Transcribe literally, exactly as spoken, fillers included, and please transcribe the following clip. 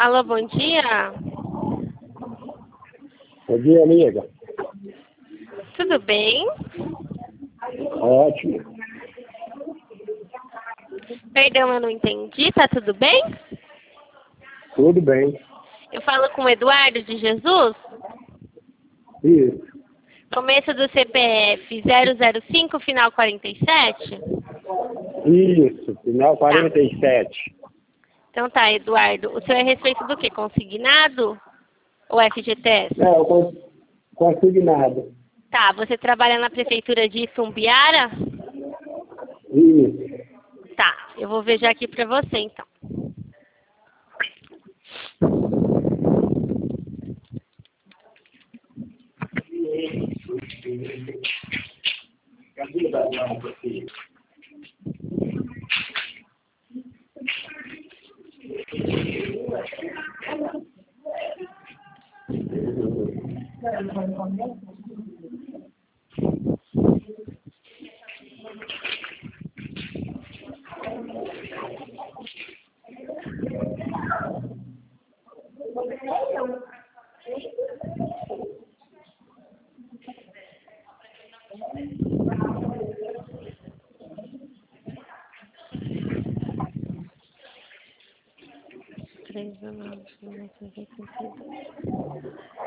Alô, bom dia. Bom dia, amiga. Tudo bem? Ótimo. Perdão, eu não entendi. Tá tudo bem? Tudo bem. Eu falo com o Eduardo de Jesus. Isso. Começo do C P F zero zero cinco, final quarenta e sete? Isso. Final quarenta e sete. Então tá, Eduardo. O senhor é a respeito do quê? Consignado ou F G T S? Não, cons- consignado. Tá, você trabalha na prefeitura de Sumbiara? Isso. Tá, eu vou ver já aqui pra você então. três, nove, nove, oitenta e dois.